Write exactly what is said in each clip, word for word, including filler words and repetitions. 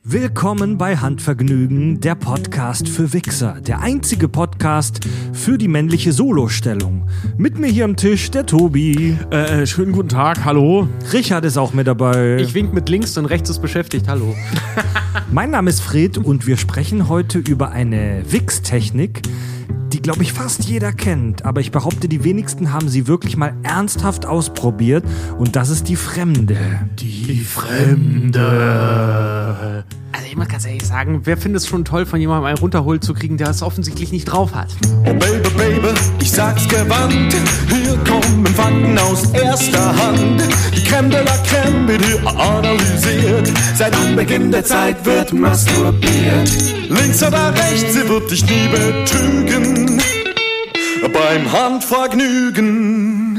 Willkommen bei Handvergnügen, der Podcast für Wichser. Der einzige Podcast für die männliche Solostellung. Mit mir hier am Tisch der Tobi. Äh, schönen guten Tag, hallo. Richard ist auch mit dabei. Ich wink mit links und rechts ist beschäftigt, hallo. Mein Name ist Fred und wir sprechen heute über eine Wichstechnik, die, glaube ich, fast jeder kennt. Aber ich behaupte, die wenigsten haben sie wirklich mal ernsthaft ausprobiert. Und das ist die Fremde. Die Fremde. Also ich muss ganz ehrlich sagen, wer findet es schon toll, von jemandem einen runterholt zu kriegen, der es offensichtlich nicht drauf hat? Oh Baby, Baby, ich sag's gewandt, hier kommen Fakten aus erster Hand. Die Crème de la Crème wird hier analysiert, seit Anbeginn der Zeit wird masturbiert. Links oder rechts, sie wird dich nie betrügen, beim Handvergnügen.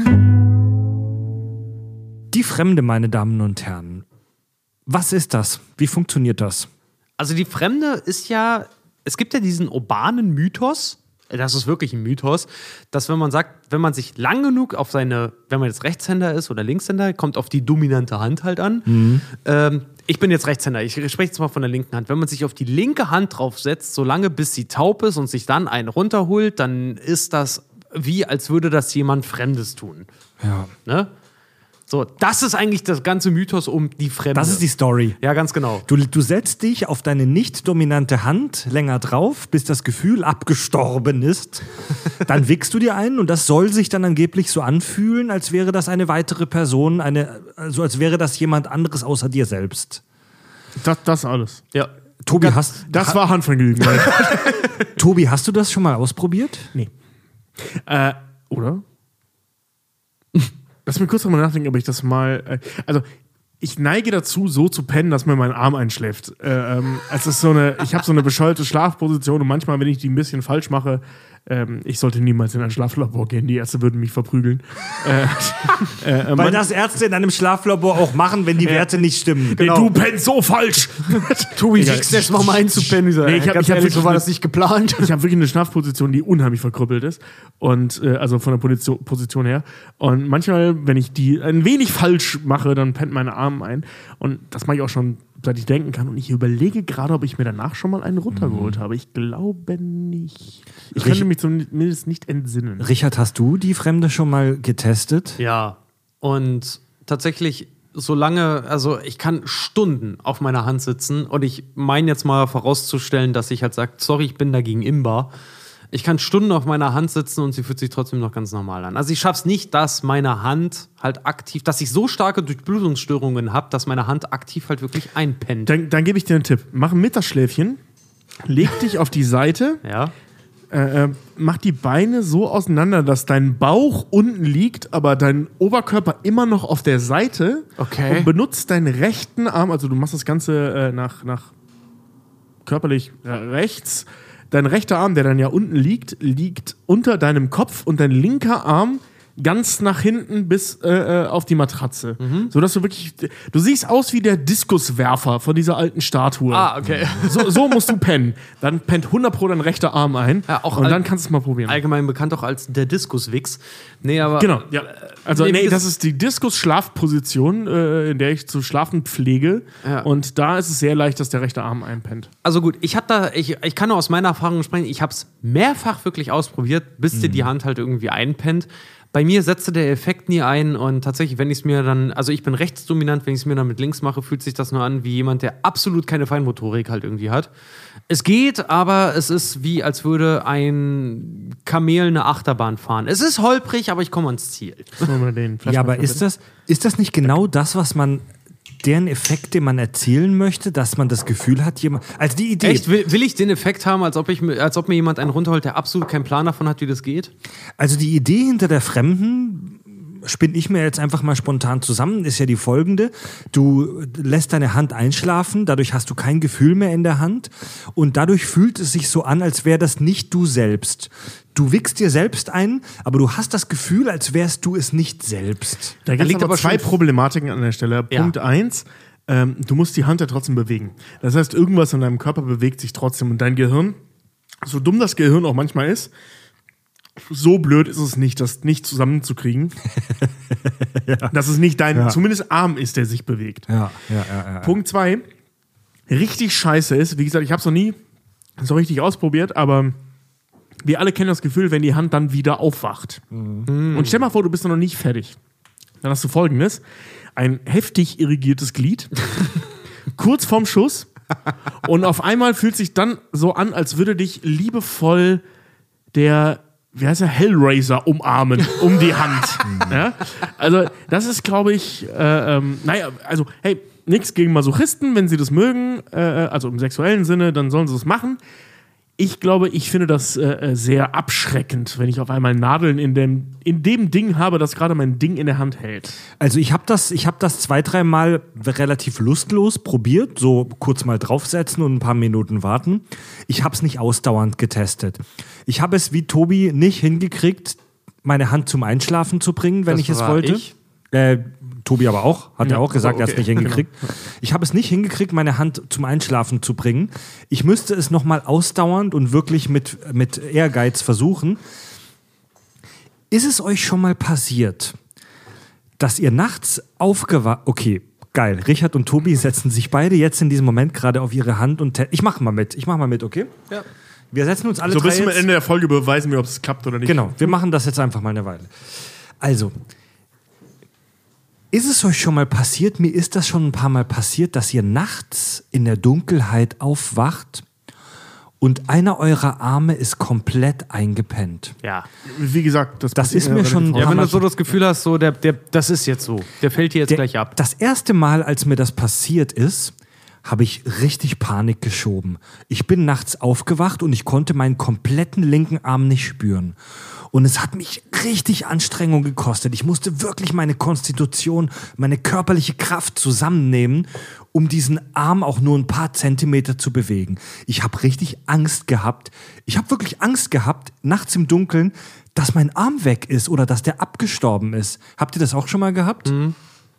Die Fremde, meine Damen und Herren. Was ist das? Wie funktioniert das? Also die Fremde ist ja, es gibt ja diesen urbanen Mythos, das ist wirklich ein Mythos, dass wenn man sagt, wenn man sich lang genug auf seine, wenn man jetzt Rechtshänder ist oder Linkshänder, kommt auf die dominante Hand halt an. Mhm. Ähm, ich bin jetzt Rechtshänder, ich spreche jetzt mal von der linken Hand. Wenn man sich auf die linke Hand draufsetzt, solange bis sie taub ist und sich dann einen runterholt, dann ist das wie, als würde das jemand Fremdes tun. Ja. Ne? So, das ist eigentlich das ganze Mythos um die Fremde. Das ist die Story. Ja, ganz genau. Du, du setzt dich auf deine nicht dominante Hand länger drauf, bis das Gefühl abgestorben ist. Dann wickst du dir ein und das soll sich dann angeblich so anfühlen, als wäre das eine weitere Person, eine, also als wäre das jemand anderes außer dir selbst. Das, das alles. Ja. Tobi, hast, Das ha, war Handvergnügen. Tobi, hast du das schon mal ausprobiert? Nee. Äh, oder? Lass mich kurz drüber nachdenken, ob ich das mal. Äh, also, ich neige dazu, so zu pennen, dass mir mein Arm einschläft. Äh, ähm, es ist so eine, ich habe so eine bescheuerte Schlafposition und manchmal, wenn ich die ein bisschen falsch mache, ähm, ich sollte niemals in ein Schlaflabor gehen, die Ärzte würden mich verprügeln. äh, äh, Weil das Ärzte in einem Schlaflabor auch machen, wenn die Werte nicht stimmen. Genau. Du pennst so falsch! Tobi, Egal. kriegst jetzt noch mal einzupennen. Nee, ich hab- ganz ich hab ehrlich, so wirklich war eine- das nicht geplant. Ich habe wirklich eine Schlafposition, die unheimlich verkrüppelt ist. Und äh, also von der Position, Position her. Und manchmal, wenn ich die ein wenig falsch mache, dann pennt meine Arme ein. Und das mache ich auch schon, seit ich denken kann. Und ich überlege gerade, ob ich mir danach schon mal einen runtergeholt habe. Ich glaube nicht. Ich könnte mich zumindest nicht entsinnen. Richard, hast du die Fremde schon mal getestet? Ja, und tatsächlich, solange, also ich kann Stunden auf meiner Hand sitzen und ich meine jetzt mal vorauszustellen, dass ich halt sage, sorry, ich bin dagegen imbar. Ich kann Stunden auf meiner Hand sitzen und sie fühlt sich trotzdem noch ganz normal an. Also ich schaff's nicht, dass meine Hand halt aktiv, dass ich so starke Durchblutungsstörungen habe, dass meine Hand aktiv halt wirklich einpennt. Dann, dann gebe ich dir einen Tipp. Mach ein Mittagsschläfchen, leg dich auf die Seite, Ja. äh, äh, mach die Beine so auseinander, dass dein Bauch unten liegt, aber dein Oberkörper immer noch auf der Seite. Okay. Und benutzt deinen rechten Arm, also du machst das Ganze äh, nach, nach körperlich äh, rechts. Dein rechter Arm, der dann ja unten liegt, liegt unter deinem Kopf und dein linker Arm ganz nach hinten bis äh, auf die Matratze. Mhm. Sodass du wirklich, du siehst aus wie der Diskuswerfer von dieser alten Statue. Ah, okay. So, so musst du pennen. Dann pennt hundert Pro dein rechter Arm ein. Ja, auch und all- dann kannst du es mal probieren. Allgemein bekannt auch als der Diskuswichs. Nee, aber. Genau, ja. Also, Nee, nee, das- das ist die Diskus-Schlafposition, äh, in der ich zu schlafen pflege. Ja. Und da ist es sehr leicht, dass der rechte Arm einpennt. Also gut, ich hab da, ich, ich kann nur aus meiner Erfahrung sprechen, ich habe es mehrfach wirklich ausprobiert, bis dir die Hand halt irgendwie einpennt. Bei mir setzte der Effekt nie ein und tatsächlich, wenn ich es mir dann, also ich bin rechtsdominant, wenn ich es mir dann mit links mache, fühlt sich das nur an wie jemand, der absolut keine Feinmotorik halt irgendwie hat. Es geht, aber es ist wie, als würde ein Kamel eine Achterbahn fahren. Es ist holprig, aber ich komme ans Ziel. Sollen wir den Ja, aber Flaschenöffner ist das, ist das nicht genau das, was man, deren Effekt, den man erzielen möchte, dass man das Gefühl hat, jemand, also die Idee. Echt, will, will ich den Effekt haben, als ob, ich, mir- als ob mir jemand einen runterholt, der absolut keinen Plan davon hat, wie das geht? Also die Idee hinter der Fremden spinne ich mir jetzt einfach mal spontan zusammen, ist ja die folgende. Du lässt deine Hand einschlafen, dadurch hast du kein Gefühl mehr in der Hand und dadurch fühlt es sich so an, als wäre das nicht du selbst. Du wickst dir selbst ein, aber du hast das Gefühl, als wärst du es nicht selbst. Da gibt es liegt aber aber zwei schon- Problematiken an der Stelle. Ja. Punkt eins, ähm, du musst die Hand ja trotzdem bewegen. Das heißt, irgendwas in deinem Körper bewegt sich trotzdem. Und dein Gehirn, so dumm das Gehirn auch manchmal ist, so blöd ist es nicht, das nicht zusammenzukriegen. ja. Dass es nicht dein, Ja. zumindest Arm ist, der sich bewegt. Ja, ja, ja. ja. Punkt zwei, richtig scheiße ist, wie gesagt, ich habe es noch nie so richtig ausprobiert, aber wir alle kennen das Gefühl, wenn die Hand dann wieder aufwacht. Mhm. Und stell mal vor, du bist noch nicht fertig. Dann hast du Folgendes: ein heftig irrigiertes Glied, kurz vorm Schuss, und auf einmal fühlt sich dann so an, als würde dich liebevoll der, wie heißt der, Hellraiser umarmen um die Hand. Ja? Also das ist, glaube ich, äh, ähm, naja, also hey, nichts gegen Masochisten, wenn sie das mögen, äh, also im sexuellen Sinne, dann sollen sie es machen. Ich glaube, ich finde das äh, sehr abschreckend, wenn ich auf einmal Nadeln in dem, in dem Ding habe, das gerade mein Ding in der Hand hält. Also ich habe das, ich hab das zwei, dreimal relativ lustlos probiert, so kurz mal draufsetzen und ein paar Minuten warten. Ich habe es nicht ausdauernd getestet. Ich habe es wie Tobi nicht hingekriegt, meine Hand zum Einschlafen zu bringen, wenn Das ich es war wollte. ich. Äh, Tobi aber auch, hat Ja, er auch gesagt, okay. er hat es nicht hingekriegt. Ich habe es nicht hingekriegt, meine Hand zum Einschlafen zu bringen. Ich müsste es nochmal ausdauernd und wirklich mit, mit Ehrgeiz versuchen. Ist es euch schon mal passiert, dass ihr nachts aufgewacht... Okay, geil. Richard und Tobi setzen sich beide jetzt in diesem Moment gerade auf ihre Hand und... Te- ich mach mal mit, ich mach mal mit, okay? Ja. Wir setzen uns alle So drei bis zum jetzt... Ende der Folge beweisen wir, ob es klappt oder nicht. Genau, wir machen das jetzt einfach mal eine Weile. Also, ist es euch schon mal passiert, mir ist das schon ein paar Mal passiert, dass ihr nachts in der Dunkelheit aufwacht und einer eurer Arme ist komplett eingepennt? Ja. Wie gesagt, das, Das passiert ist mir relativ schon- häufig. Ja, wenn du so das Gefühl hast, so der, der, das ist jetzt so, der fällt dir jetzt Der- gleich ab. Das erste Mal, als mir das passiert ist, habe ich richtig Panik geschoben. Ich bin nachts aufgewacht und ich konnte meinen kompletten linken Arm nicht spüren. Und es hat mich richtig Anstrengung gekostet. Ich musste wirklich meine Konstitution, meine körperliche Kraft zusammennehmen, um diesen Arm auch nur ein paar Zentimeter zu bewegen. Ich habe richtig Angst gehabt. Ich habe wirklich Angst gehabt, nachts im Dunkeln, dass mein Arm weg ist oder dass der abgestorben ist. Habt ihr das auch schon mal gehabt? Mhm.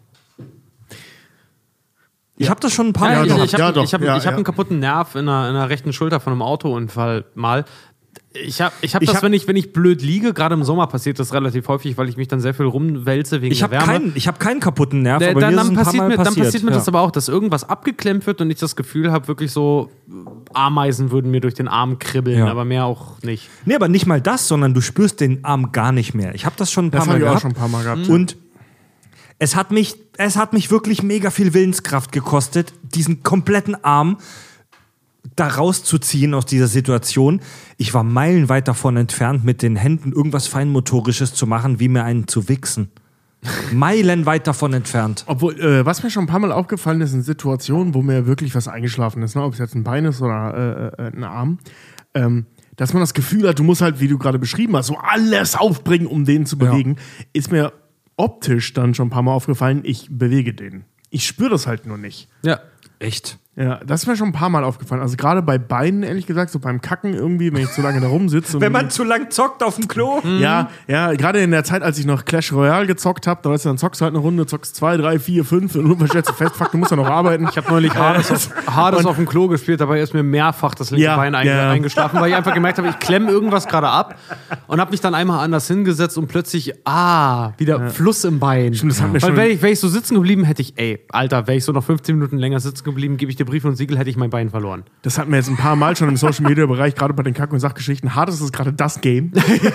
Ich habe das schon ein paar Ja, Mal ich, doch, ich habe ja, doch, ich hab, ja, ich hab ja. einen kaputten Nerv in der, in der rechten Schulter von einem Autounfall mal. Ich habe ich hab Ich das, hab- wenn, ich, wenn ich blöd liege, gerade im Sommer passiert das relativ häufig, weil ich mich dann sehr viel rumwälze wegen Ich der habe Wärme. keinen, ich hab keinen kaputten Nerv, Da- aber dann, mir ist es dann, ein paar passiert Mal mir, dann passiert. passiert mir ja. das aber auch, dass irgendwas abgeklemmt wird und ich das Gefühl habe, wirklich so Ameisen würden mir durch den Arm kribbeln, Ja. aber mehr auch nicht. Nee, aber nicht mal das, sondern du spürst den Arm gar nicht mehr. Ich habe das schon ein paar Das Mal habe ich auch gehabt. schon ein paar Mal gehabt. Und es hat mich, es hat mich wirklich mega viel Willenskraft gekostet, diesen kompletten Arm da rauszuziehen aus dieser Situation. Ich war meilenweit davon entfernt, mit den Händen irgendwas Feinmotorisches zu machen, wie mir einen zu wichsen. Meilenweit davon entfernt. Obwohl, äh, was mir schon ein paar Mal aufgefallen ist, in Situationen, wo mir wirklich was eingeschlafen ist, ne? Ob es jetzt ein Bein ist oder äh, äh, ein Arm, ähm, dass man das Gefühl hat, du musst halt, wie du gerade beschrieben hast, so alles aufbringen, um den zu bewegen, ist mir optisch dann schon ein paar Mal aufgefallen, ich bewege den. Ich spüre das halt nur nicht. Ja. Echt? Ja, das ist mir schon ein paar Mal aufgefallen. Also gerade bei Beinen, ehrlich gesagt, so beim Kacken irgendwie, wenn ich zu lange da rumsitze. und- Wenn man zu lang zockt auf dem Klo. Ja, ja, gerade in der Zeit, als ich noch Clash Royale gezockt habe, da weißt du, dann zockst du halt eine Runde, zockst zwei, drei, vier, fünf und irgendwann stellst du fest, fuck, du musst ja noch arbeiten. Ich habe neulich Hades, auf, Hades auf dem Klo gespielt, dabei ist mir mehrfach das linke Ja, Bein einge ja. eingeschlafen, weil ich einfach gemerkt habe, ich klemme irgendwas gerade ab und habe mich dann einmal anders hingesetzt und plötzlich, ah, wieder Fluss im Bein. Stimmt, das hat mir weil schon- wäre ich, wär ich so sitzen geblieben, hätte ich, ey, Alter, wäre ich so noch fünfzehn Minuten länger sitzen geblieben, gebe ich dir Brief und Siegel, hätte ich mein Bein verloren. Das hatten wir jetzt ein paar Mal schon im Social Media Bereich, gerade bei den Kack- und Sachgeschichten. Hades ist gerade das Game.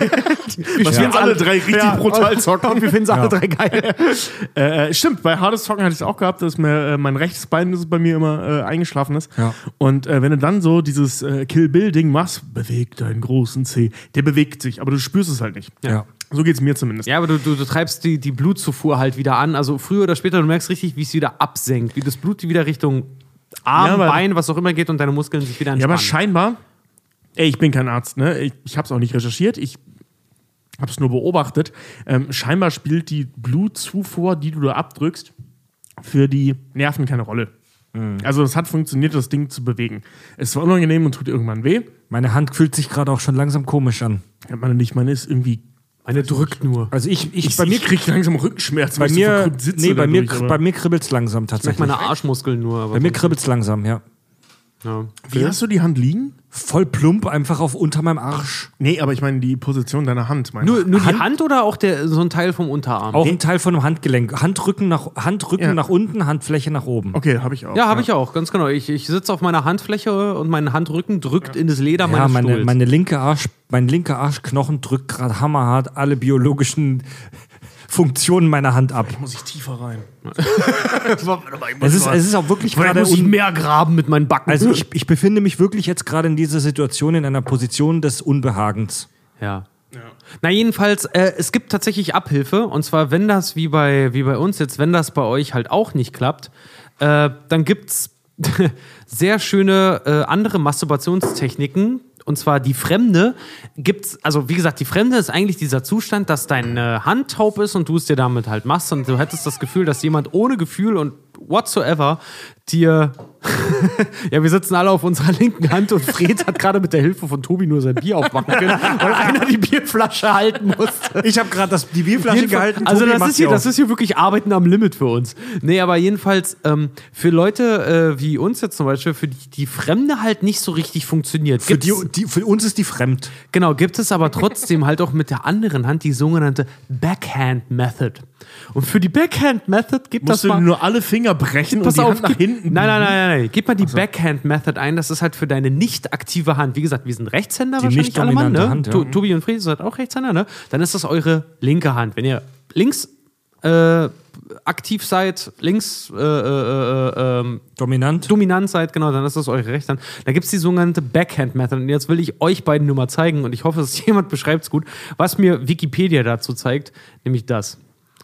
Was wir alle drei richtig Ja, brutal und- zocken. Und wir finden es alle drei geil. Äh, stimmt, bei Hades zocken hatte ich es auch gehabt, dass mir äh, mein rechtes Bein das bei mir immer äh, eingeschlafen ist. Ja. Und äh, wenn du dann so dieses äh, Kill-Bill-Ding machst, beweg deinen großen Zeh. Der bewegt sich, aber du spürst es halt nicht. Ja. So geht es mir zumindest. Ja, aber du, du, du treibst die, die Blutzufuhr halt wieder an. Also früher oder später, du merkst richtig, wie es wieder absenkt, wie das Blut wieder Richtung Arm, Ja, aber- Bein, was auch immer geht und deine Muskeln sich wieder Ja, entspannen. aber scheinbar, ey, ich bin kein Arzt, ne? Ich, ich habe es auch nicht recherchiert, ich habe es nur beobachtet. Ähm, scheinbar spielt die Blutzufuhr, die du da abdrückst, für die Nerven keine Rolle. Also es hat funktioniert, das Ding zu bewegen. Es war unangenehm und tut irgendwann weh. Meine Hand fühlt sich gerade auch schon langsam komisch an. Ja, meine nicht, meine ist irgendwie. Meine drückt nur. Also ich, ich, Ich, bei mir, ich krieg langsam Rückenschmerzen, bei weil ich so mir, verkrümmt sitze nee, bei mir, dadurch, aber- bei mir kribbelt's langsam Ich merke tatsächlich. meine Arschmuskeln nur. Aber Bei mir sonst- kribbelt's langsam, ja. ja. Wie hast du die Hand liegen? voll plump einfach auf unter meinem Arsch. Nee, aber ich meine die Position deiner Hand. Meine Nur, nur die Hand- Hand oder auch der, so ein Teil vom Unterarm? Auch ein Teil von einem Handgelenk. Handrücken nach, Handrücken Ja. nach unten, Handfläche nach oben. Okay, habe ich auch. Ja, habe ich auch, ganz genau. Ich, ich sitze auf meiner Handfläche und mein Handrücken drückt in das Leder Ja, meines meine, Stuhls. meine linke Arsch, mein linker Arschknochen drückt gerade hammerhart alle biologischen Funktionen meiner Hand ab. Muss ich tiefer rein. Es ist, es ist auch wirklich Vielleicht gerade muss ich un- mehr graben mit meinen Backen. Also ich, ich befinde mich wirklich jetzt gerade in dieser Situation in einer Position des Unbehagens. Ja. Na jedenfalls, äh, es gibt tatsächlich Abhilfe. Und zwar, wenn das wie bei, wie bei uns jetzt, wenn das bei euch halt auch nicht klappt, äh, dann gibt's sehr schöne äh, andere Masturbationstechniken. Und zwar die Fremde gibt's, also wie gesagt, die Fremde ist eigentlich dieser Zustand, dass deine Hand taub ist und du es dir damit halt machst und du hättest das Gefühl, dass jemand ohne Gefühl und whatsoever dir ja, wir sitzen alle auf unserer linken Hand und Fred hat gerade mit der Hilfe von Tobi nur sein Bier aufmachen können, weil einer die Bierflasche halten musste. Ich habe gerade die Bierflasche Jedenfalls- gehalten. Also Tobi das macht ist, hier, sie das auf. ist hier wirklich Arbeiten am Limit für uns. Nee, aber jedenfalls ähm, für Leute äh, wie uns jetzt zum Beispiel, für die die Fremde halt nicht so richtig funktioniert. Für, Gibt's- die, die, für uns ist die fremd. Genau, gibt es aber trotzdem halt auch mit der anderen Hand die sogenannte Backhand Method. Und für die Backhand Method gibt Musst das du mal... nur alle Finger brechen Pass und die auf, Hand nach gib, hinten. nein, nein, nein, nein, nein. Gib mal die Backhand Method ein. Das ist halt für deine nicht aktive Hand. Wie gesagt, wir sind Rechtshänder Die wahrscheinlich nicht alle Mann, ne? dominante Hand, ja. To- Tobi und Fred seid auch Rechtshänder, ne? Dann ist das eure linke Hand. Wenn ihr links äh, aktiv seid, links äh, äh, äh, ähm, Dominant. dominant seid, genau, dann ist das eure rechte Hand. Da gibt es die sogenannte Backhand Method. Und jetzt will ich euch beiden nur mal zeigen und ich hoffe, dass jemand beschreibt es gut, was mir Wikipedia dazu zeigt, nämlich das.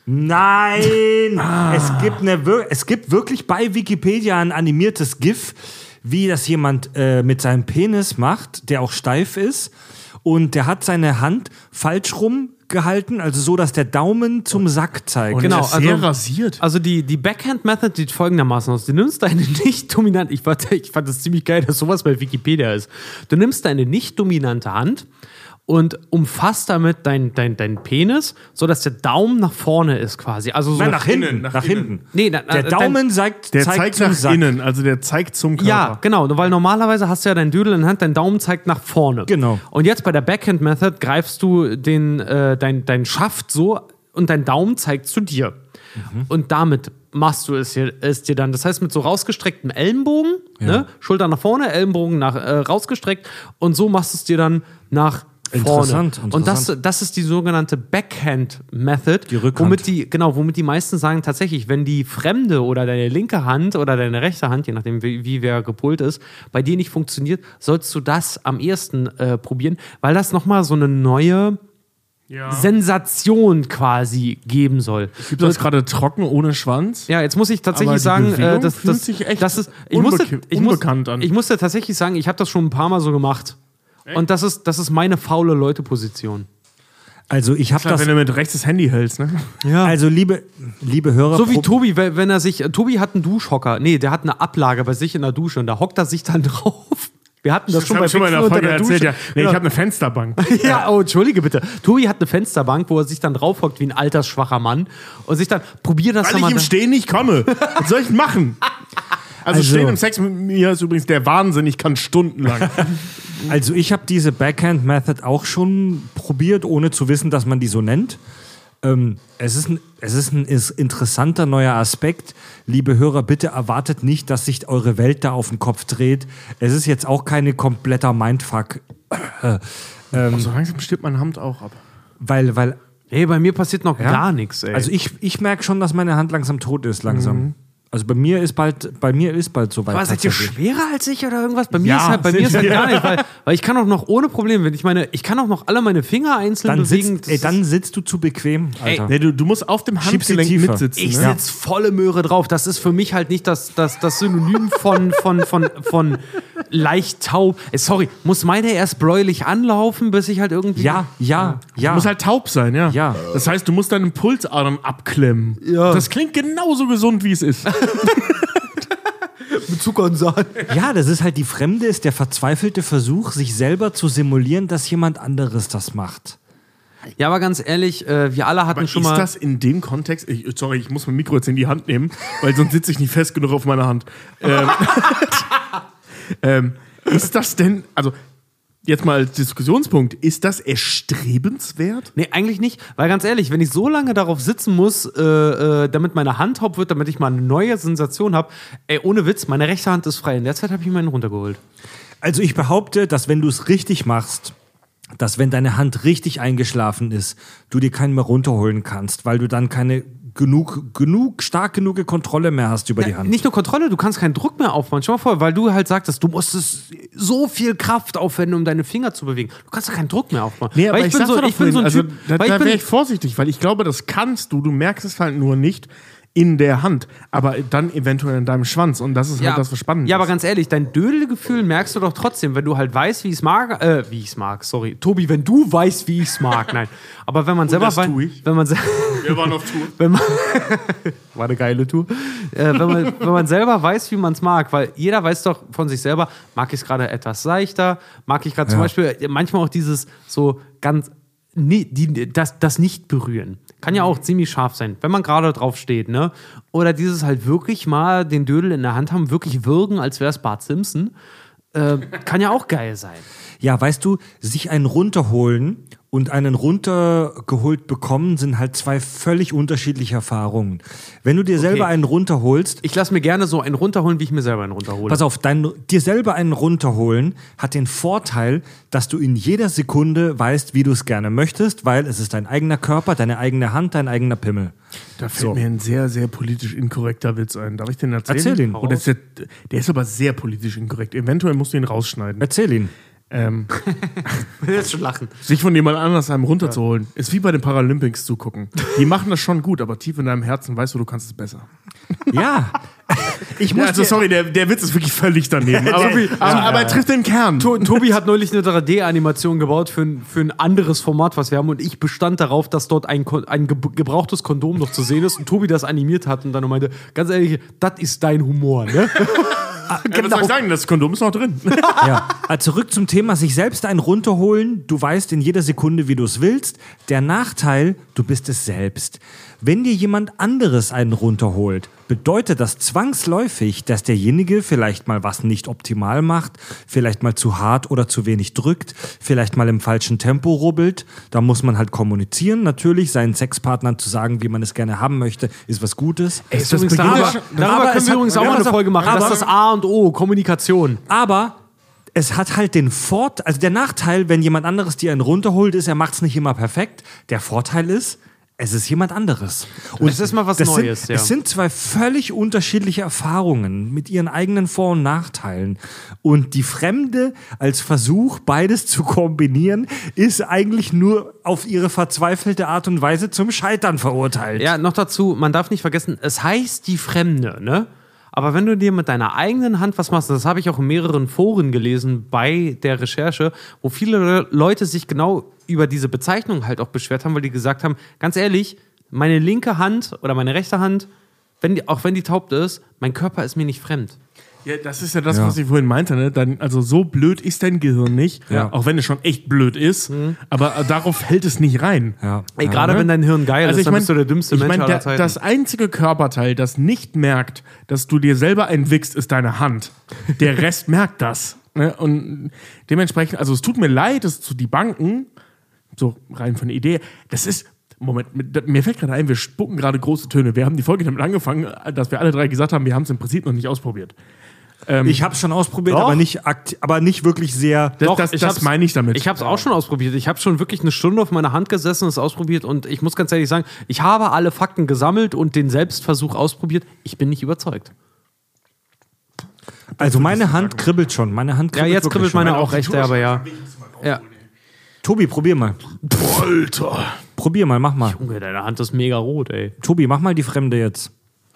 Nein! Es, gibt eine, wir- es gibt wirklich bei Wikipedia ein animiertes GIF, wie das jemand äh, mit seinem Penis macht, der auch steif ist. Und der hat seine Hand falsch rum gehalten, also so, dass der Daumen zum Sack zeigt. Und Genau, genau, ist sehr also- rasiert. Also die, die Backhand Method sieht folgendermaßen aus. Du nimmst deine nicht dominante, ich fand, ich fand das ziemlich geil, dass sowas bei Wikipedia ist. Du nimmst deine nicht dominante Hand und umfasst damit dein, dein, dein Penis, sodass der Daumen nach vorne ist quasi. Also so Nein, nach hinten. innen, Nach, nach hinten. Nee, na, Der äh, Daumen dein, zeigt, Der zeigt, zeigt zum nach Sack. innen, also der zeigt zum Körper. Ja, genau, weil normalerweise hast du ja dein Dödel in der Hand, dein Daumen zeigt nach vorne. Genau. Und jetzt bei der Backhand Method greifst du den, äh, dein, dein Schaft so und dein Daumen zeigt zu dir. Mhm. Und damit machst du es, hier, es dir dann. Das heißt, mit so rausgestrecktem Ellenbogen, ne? Schulter nach vorne, Ellenbogen nach, äh, rausgestreckt und so machst du es dir dann nach vorne. Interessant, Und das, interessant. das ist die sogenannte Backhand Method, Die Rückhand. womit die genau, womit die meisten sagen tatsächlich, wenn die fremde oder deine linke Hand oder deine rechte Hand, je nachdem wie, wie wer gepolt ist, bei dir nicht funktioniert, sollst du das am ehesten äh, probieren, weil das nochmal so eine neue Ja. Sensation quasi geben soll. Gibt das gerade trocken ohne Schwanz? Ja, jetzt muss ich tatsächlich Aber die sagen, Bewegung äh, das, fühlt das, sich echt das ist, ich unbeke- musste, ich muss, unbekannt an. Ich musste tatsächlich sagen, ich habe das schon ein paar Mal so gemacht. Und das ist, das ist meine faule Leute-Position. Also ich habe Klar, das. wenn du mit rechts das Handy hältst, ne? Ja. Also liebe, liebe Hörer. So wie pro- Tobi, wenn wenn er sich, Tobi hat einen Duschhocker, nee, der hat eine Ablage bei sich in der Dusche und da hockt er sich dann drauf. Wir hatten das, Das schon habe bei ich schon mal in der Fixen Folge unter der erzählt, Dusche. ja. Nee, Genau. ich habe eine Fensterbank. Ja, oh, entschuldige bitte. Tobi hat eine Fensterbank, wo er sich dann draufhockt wie ein altersschwacher Mann und sich dann, probier das Weil doch ich mal. im Stehen nicht komme. Was soll ich denn machen? Also, Also- Stehen im Sex mit mir ist übrigens der Wahnsinn. Ich kann stundenlang. Also ich habe diese Backhand Method auch schon probiert, ohne zu wissen, dass man die so nennt. Ähm, es ist ein, es ist ein ist interessanter neuer Aspekt. Liebe Hörer, bitte erwartet nicht, dass sich eure Welt da auf den Kopf dreht. Es ist jetzt auch keine kompletter Mindfuck. So langsam stirbt meine Hand auch ab. Weil, weil, Ey, bei mir passiert noch Ja? gar nichts, ey. also ich, ich merke schon, dass meine Hand langsam tot ist, langsam. Also bei mir ist bald, bei mir ist bald soweit. Aber seid ihr tatsächlich. schwerer als ich oder irgendwas? Bei mir Ja, ist halt, bei sind mir ist halt wir. gar nicht, weil, weil ich kann auch noch ohne Probleme, wenn ich meine, ich kann auch noch alle meine Finger einzeln Dann, bewegen. sitzt, ey, dann sitzt du zu bequem, Alter. Nee, du, du musst auf dem Schieb sie Handgelenk tiefer. mitsitzen. Ich ne? sitz volle Möhre drauf. Das ist für mich halt nicht das, das, das Synonym von, von, von, von leicht taub. Äh, sorry, muss meine erst bläulich anlaufen, bis ich halt irgendwie. Ja, ja, ja. Du musst halt taub sein, ja. Ja. Das heißt, du musst deinen Pulsadern abklemmen. Ja. Das klingt genauso gesund, wie es ist. mit Zucker und Sahne. Ja, das ist halt die Fremde, ist der verzweifelte Versuch, sich selber zu simulieren, dass jemand anderes das macht. Ja, aber ganz ehrlich, äh, wir alle hatten Aber schon ist mal. das in dem Kontext? Ich, sorry, ich muss mein Mikro jetzt in die Hand nehmen, weil sonst sitze ich nicht fest genug auf meiner Hand. Ähm, ähm, ist das denn, also jetzt mal als Diskussionspunkt, ist das erstrebenswert? Nee, eigentlich nicht, weil ganz ehrlich, wenn ich so lange darauf sitzen muss, äh, äh, damit meine Hand taub wird, damit ich mal eine neue Sensation habe, ey, ohne Witz, meine rechte Hand ist frei. In der Zeit habe ich mir einen runtergeholt. Also ich behaupte, dass wenn du es richtig machst, dass wenn deine Hand richtig eingeschlafen ist, du dir keinen mehr runterholen kannst, weil du dann keine genug, genug, stark genug Kontrolle mehr hast über die Hand. Nicht nur Kontrolle, du kannst keinen Druck mehr aufbauen. Schau mal vor, weil du halt sagtest, du musstest so viel Kraft aufwenden, um deine Finger zu bewegen. Du kannst ja keinen Druck mehr aufbauen. Nee, aber weil ich, ich bin sag so, doch ich bin so ein also, Typ, da, weil da ich bin, wäre ich vorsichtig, weil ich glaube, das kannst du, du merkst es halt nur nicht in der Hand, aber dann eventuell in deinem Schwanz und das ist ja, halt das, was spannend ja, ist. aber ganz ehrlich, dein Dödelgefühl merkst du doch trotzdem, wenn du halt weißt, wie ich es mag, äh, wie ich es mag, sorry. Tobi, wenn du weißt, wie ich es mag, nein. Aber wenn man selber das weiß, tu ich. wenn man se- Wir waren auf Tour. wenn man war eine geile Tour. Äh, wenn, man, wenn man selber weiß, wie man es mag, weil jeder weiß doch von sich selber, mag ich es gerade etwas seichter, mag ich gerade zum Ja. Beispiel manchmal auch dieses so ganz nie, die, das, das Nicht-Berühren. Kann ja auch ziemlich scharf sein, wenn man gerade drauf steht, ne? Oder dieses halt wirklich mal den Dödel in der Hand haben, wirklich würgen, als wäre es Bart Simpson. Äh, kann ja auch geil sein. Ja, weißt du, sich einen runterholen und einen runtergeholt bekommen, sind halt zwei völlig unterschiedliche Erfahrungen. Wenn du dir selber einen runterholst, Ich lasse mir gerne so einen runterholen, wie ich mir selber einen runterhole. pass auf, dein, dir selber einen runterholen hat den Vorteil, dass du in jeder Sekunde weißt, wie du es gerne möchtest, weil es ist dein eigener Körper, deine eigene Hand, dein eigener Pimmel. Da fällt So. mir ein sehr, sehr politisch inkorrekter Witz ein. Darf ich den erzählen? Erzähl ihn. Und das ist der, der ist aber sehr politisch inkorrekt. Eventuell musst du ihn rausschneiden. Erzähl ihn. Ähm, Ich will jetzt schon lachen. sich von jemand anders einem runterzuholen, ist wie bei den Paralympics zugucken. Die machen das schon gut, aber tief in deinem Herzen weißt du, du kannst es besser. Ja. Ich muss Ja, also dir- sorry, der, der Witz ist wirklich völlig daneben. Aber, aber, aber er trifft den Kern. To- Tobi hat neulich eine drei D-Animation gebaut für ein, für ein anderes Format, was wir haben. Und ich bestand darauf, dass dort ein, Kon- ein ge gebrauchtes Kondom noch zu sehen ist. Und Tobi das animiert hat und dann meinte, ganz ehrlich, das ist dein Humor, ne? Ja, was soll ich sagen? Das Kondom ist noch drin. Ja. Also zurück zum Thema, sich selbst einen runterholen. Du weißt in jeder Sekunde, wie du es willst. Der Nachteil, du bist es selbst. Wenn dir jemand anderes einen runterholt, bedeutet das zwangsläufig, dass derjenige vielleicht mal was nicht optimal macht, vielleicht mal zu hart oder zu wenig drückt, vielleicht mal im falschen Tempo rubbelt. Da muss man halt kommunizieren. Natürlich, seinen Sexpartnern zu sagen, wie man es gerne haben möchte, ist was Gutes. Ey, das übrigens, beginnt darüber ja schon- darüber aber können es wir hat- übrigens auch ja, mal eine pass auf, Folge machen. Das aber- ist das A und O, Kommunikation. Aber es hat halt den Vorteil, also der Nachteil, wenn jemand anderes dir einen runterholt, ist, er macht es nicht immer perfekt. Der Vorteil ist, es ist jemand anderes. Und Es ist mal was das Neues, sind, ja. Es sind zwei völlig unterschiedliche Erfahrungen mit ihren eigenen Vor- und Nachteilen. Und die Fremde als Versuch, beides zu kombinieren, ist eigentlich nur auf ihre verzweifelte Art und Weise zum Scheitern verurteilt. Ja, noch dazu, man darf nicht vergessen, es heißt die Fremde, ne? Aber wenn du dir mit deiner eigenen Hand was machst, das habe ich auch in mehreren Foren gelesen bei der Recherche, wo viele Leute sich genau über diese Bezeichnung halt auch beschwert haben, weil die gesagt haben, ganz ehrlich, meine linke Hand oder meine rechte Hand, wenn die, auch wenn die taub ist, mein Körper ist mir nicht fremd. Ja, das ist ja das, Ja. was ich vorhin meinte. Ne? Dann, also so blöd ist dein Gehirn nicht, Ja. auch wenn es schon echt blöd ist, aber darauf hält es nicht rein. Ja. Ey, gerade ne? wenn dein Hirn geil Also ist, ich dann mein, bist du der dümmste ich Mensch mein, aller der, Zeiten. das einzige Körperteil, das nicht merkt, dass du dir selber einwichst, ist deine Hand. Der Rest merkt das. Ne? Und dementsprechend, also es tut mir leid, das zu debunken, so rein von der Idee, das ist, Moment, mit- mir fällt gerade ein, wir spucken gerade große Töne. Wir haben die Folge damit angefangen, dass wir alle drei gesagt haben, wir haben es im Prinzip noch nicht ausprobiert. Ich habe schon ausprobiert, Doch. aber nicht, akt aber nicht wirklich sehr. Das, Doch, das, ich das hab's- meine ich damit. Ich habe es auch schon ausprobiert. Ich habe schon wirklich eine Stunde auf meiner Hand gesessen und es ausprobiert. Und ich muss ganz ehrlich sagen, ich habe alle Fakten gesammelt und den Selbstversuch ausprobiert. Ich bin nicht überzeugt. Also meine Hand kribbelt schon. Meine Hand Ja, kribbelt jetzt wirklich kribbelt schon. meine auch echt, aber ja. Ja. Tobi, probier mal. Alter. Probier mal, mach mal. Junge, deine Hand ist mega rot, ey. Tobi, mach mal die Fremde jetzt.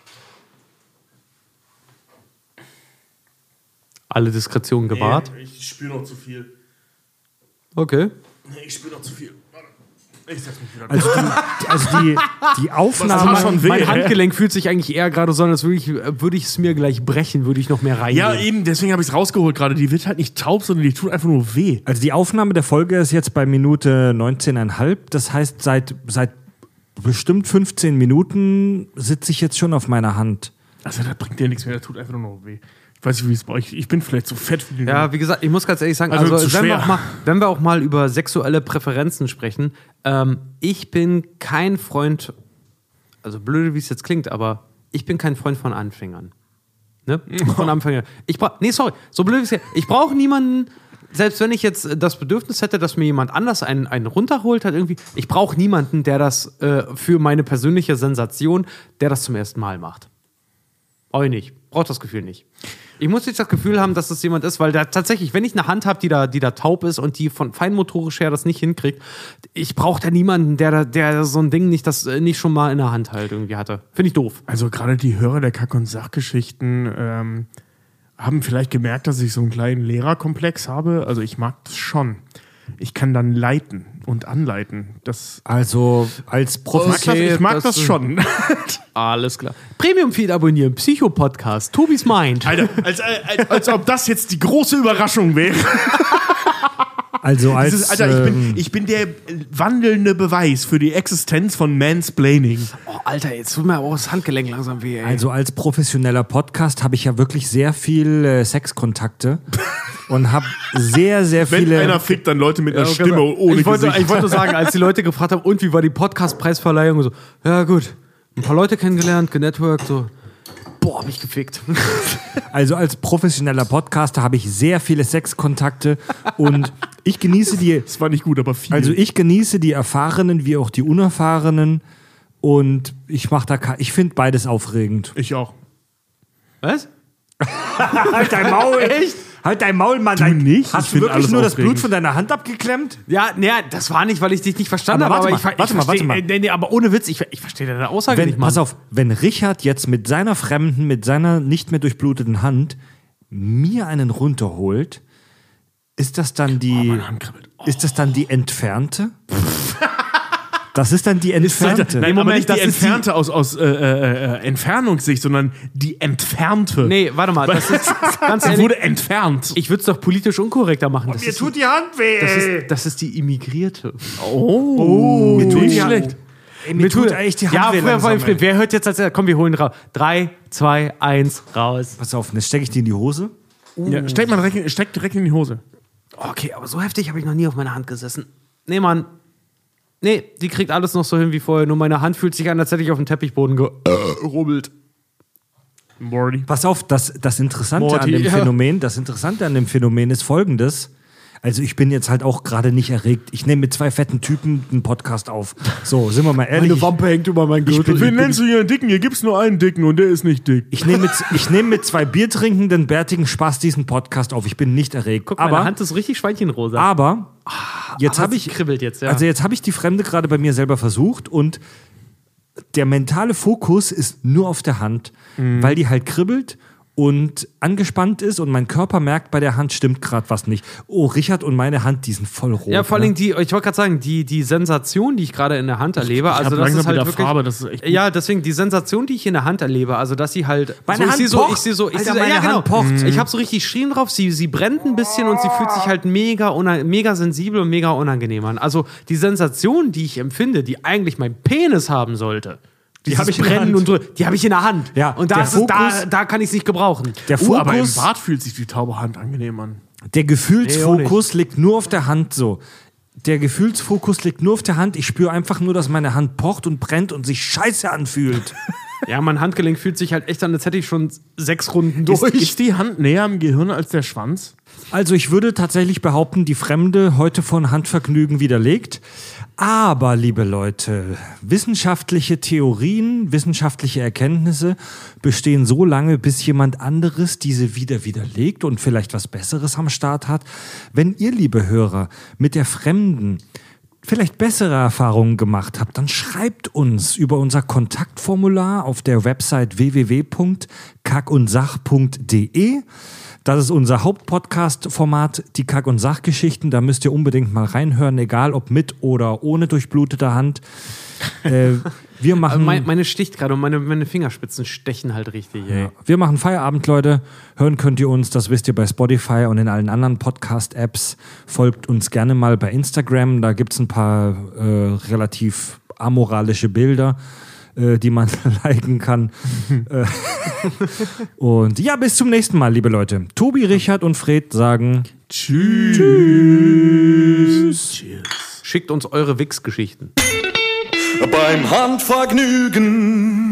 Alle Diskretion gewahrt. Ich spüre noch zu viel. Okay. Nee, ich spüre noch zu viel. Warte. Ich setz mich wieder. Also die, also die, die Das Aufnahme. war schon weh, Mein hä? Handgelenk fühlt sich eigentlich eher gerade so an, als würde ich, würde ich es mir gleich brechen, würde ich noch mehr reingehen. Ja, eben, deswegen habe ich es rausgeholt gerade. Die wird halt nicht taub, sondern die tut einfach nur weh. Also die Aufnahme der Folge ist jetzt bei Minute neunzehn Komma fünf. Das heißt, seit, seit bestimmt fünfzehn Minuten sitze ich jetzt schon auf meiner Hand. Also, das bringt dir nichts mehr, das tut einfach nur noch weh. weiß nicht, wie es bei euch ist. Ich bin vielleicht so fett wie die. Ja, wie gesagt, ich muss ganz ehrlich sagen, Also also, zu wenn, wir schwer. auch mal, wenn wir auch mal über sexuelle Präferenzen sprechen, ähm, ich bin kein Freund, also blöde, wie es jetzt klingt, aber ich bin kein Freund von Anfängern. Ne? Von Anfängern. Ich brauch, nee, sorry, so blöd wie es ist. Ich brauche niemanden, selbst wenn ich jetzt das Bedürfnis hätte, dass mir jemand anders einen, einen runterholt, halt irgendwie, ich brauche niemanden, der das äh, für meine persönliche Sensation, der das zum ersten Mal macht. Brauche ich nicht. Brauche das Gefühl nicht. Ich muss nicht das Gefühl haben, dass das jemand ist, weil da tatsächlich, wenn ich eine Hand habe, die da, die da taub ist und die von feinmotorisch her das nicht hinkriegt, ich brauche da niemanden, der, da- der so ein Ding nicht, das äh, nicht schon mal in der Hand halt irgendwie hatte. Finde ich doof. Also gerade die Hörer der Kack- und Sachgeschichten ähm, haben vielleicht gemerkt, dass ich so einen kleinen Lehrerkomplex habe. Also ich mag das schon. Ich kann dann leiten und anleiten. Das Also als ich mag, Professor. das, ich mag das- das schon. Alles klar. Premium-Feed abonnieren, Psycho-Podcast, Tobis Mind. Alter, als, als, als ob das jetzt die große Überraschung wäre. Also als, Dieses, Alter, ich bin, ähm, ich bin der wandelnde Beweis für die Existenz von Mansplaining. Oh, Alter, jetzt tut mir aber auch das Handgelenk langsam weh, ey. also als professioneller Podcast habe ich ja wirklich sehr viel äh, Sexkontakte und habe sehr, sehr Wenn viele. einer fickt, dann Leute mit einer Ja, Stimme okay. ohne ich wollte, Gesicht. ich wollte nur sagen, als die Leute gefragt haben, und wie war die Podcast-Preisverleihung? So, ja gut, ein paar Leute kennengelernt, genetworked, so, boah, hab ich gefickt. Also als professioneller Podcaster habe ich sehr viele Sexkontakte und ich genieße die. Das war nicht gut, aber viel. Also ich genieße die Erfahrenen wie auch die Unerfahrenen und ich mache da, ke- ich finde beides aufregend. ich auch. Was? Halt dein Maul! Echt? Halt dein Maul, Mann! Du nicht? Ich Hast du find wirklich alles nur das aufregend. Blut von deiner Hand abgeklemmt? Ja, nee, das war nicht, weil ich dich nicht verstanden Aber habe. warte Aber mal, ich, ver- warte ich mal, versteh- warte mal. äh, Nee, nee, aber ohne Witz, ich, ich verstehe deine Aussage Wenn, nicht, Mann. pass auf, wenn Richard jetzt mit seiner fremden, mit seiner nicht mehr durchbluteten Hand mir einen runterholt, ist das dann die, meine Hand kribbelt. ist das dann die entfernte? Das ist dann die entfernte. Nein, Moment, aber nicht das die ist die- entfernte aus, aus äh, äh, äh, Entfernungssicht, sondern die entfernte. Nee, warte mal, das ist ganz Sie ehrlich, wurde entfernt. ich würde es doch politisch unkorrekter machen. Das Mir ist, tut die Hand weh! das, ist, das ist die Immigrierte. Oh, mir tut nicht die schlecht. Hand, ey, mir tut echt die Hand Ja, weh früher, langsam, früher, ey. wer hört jetzt als erstes? Komm, wir holen raus. Drei, zwei, eins, raus. Pass auf, jetzt stecke ich die in die Hose. Ja, steck mal direkt, steck direkt in die Hose. Okay, aber so heftig habe ich noch nie auf meiner Hand gesessen. Nee, Mann. Nee, die kriegt alles noch so hin wie vorher. Nur meine Hand fühlt sich an, als hätte ich auf dem Teppichboden gerubbelt. Morty. Pass auf, das, das Interessante Morty, an dem ja. Phänomen, das Interessante an dem Phänomen ist folgendes. Also ich bin jetzt halt auch gerade nicht erregt. Ich nehme mit zwei fetten Typen einen Podcast auf. So, sind wir mal ehrlich. Meine Wampe hängt über meinen Ich Gürtel. bin- Wen nennst du hier einen Dicken? Hier gibt's nur einen Dicken und der ist nicht dick. Ich nehme mit, ich nehme mit zwei biertrinkenden, bärtigen Spaß diesen Podcast auf. Ich bin nicht erregt. Guck, aber, meine Hand ist richtig schweinchenrosa. aber jetzt aber habe sie ich, kribbelt jetzt, ja. also jetzt habe ich die Fremde gerade bei mir selber versucht und der mentale Fokus ist nur auf der Hand, weil die halt kribbelt und angespannt ist und mein Körper merkt, bei der Hand stimmt gerade was nicht. Oh, Richard und meine Hand, die sind voll rot. Ja, vor ne? allem die, ich wollte gerade sagen, die, die Sensation, die ich gerade in der Hand erlebe, ich also hab das langsam ist halt wieder wirklich, Farbe, das ist echt gut. ja, deswegen die Sensation, die ich in der Hand erlebe, also dass sie halt, Meine so, ich Hand sehe so, pocht. ich sehe so, ich Alter, sehe so, meine ja genau, Hand pocht. ich habe so richtig Striemen drauf, sie, sie brennt ein bisschen und sie fühlt sich halt mega, una- mega sensibel und mega unangenehm an. Also die Sensation, die ich empfinde, die eigentlich mein Penis haben sollte, die hab ich in der Brennen Hand. und drücken, die habe ich in der Hand. Ja, und da, der ist es, da, Fokus- da kann ich es nicht gebrauchen. Der Uh, aber im Fokus, Bad fühlt sich die taube Hand angenehm an. der Gefühlsfokus Nee, liegt nur auf der Hand so. Der Gefühlsfokus liegt nur auf der Hand. Ich spüre einfach nur, dass meine Hand pocht und brennt und sich scheiße anfühlt. Ja, mein Handgelenk fühlt sich halt echt an, als hätte ich schon sechs Runden durch. Ist, ist die Hand näher am Gehirn als der Schwanz? Also ich würde tatsächlich behaupten, die Fremde heute von Handvergnügen widerlegt. Aber, liebe Leute, wissenschaftliche Theorien, wissenschaftliche Erkenntnisse bestehen so lange, bis jemand anderes diese wieder widerlegt und vielleicht was Besseres am Start hat. Wenn ihr, liebe Hörer, mit der Fremden vielleicht bessere Erfahrungen gemacht habt, dann schreibt uns über unser Kontaktformular auf der Website w w w punkt kack und sach punkt d e. Das ist unser Hauptpodcast-Format, die Kack- und Sachgeschichten. Da müsst ihr unbedingt mal reinhören, egal ob mit oder ohne durchblutete Hand. Äh, wir machen, Meine, meine sticht gerade und meine, meine Fingerspitzen stechen halt richtig, ey. ja, wir machen Feierabend, Leute. Hören könnt ihr uns, das wisst ihr bei Spotify und in allen anderen Podcast-Apps. Folgt uns gerne mal bei Instagram, da gibt es ein paar äh, relativ amoralische Bilder. äh, die man liken kann. äh, und ja, bis zum nächsten Mal, liebe Leute. Tobi, Richard und Fred sagen Tschüss. Tschüss. Schickt uns eure Wix-Geschichten. Beim Handvergnügen.